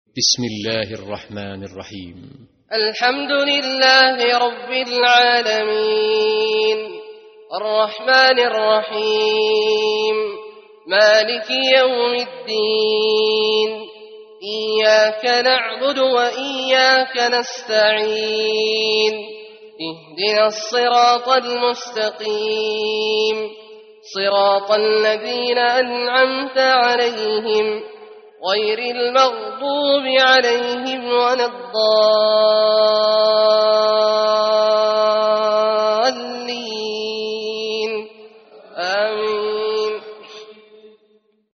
بسم الله الرحمن الرحيم. الحمد لله رب العالمين، الرحمن الرحيم، مالك يوم الدين، إياك نعبد وإياك نستعين، اهدنا الصراط المستقيم، صراط الذين أنعمت عليهم غير المغضوب عليهم ولا الضالين.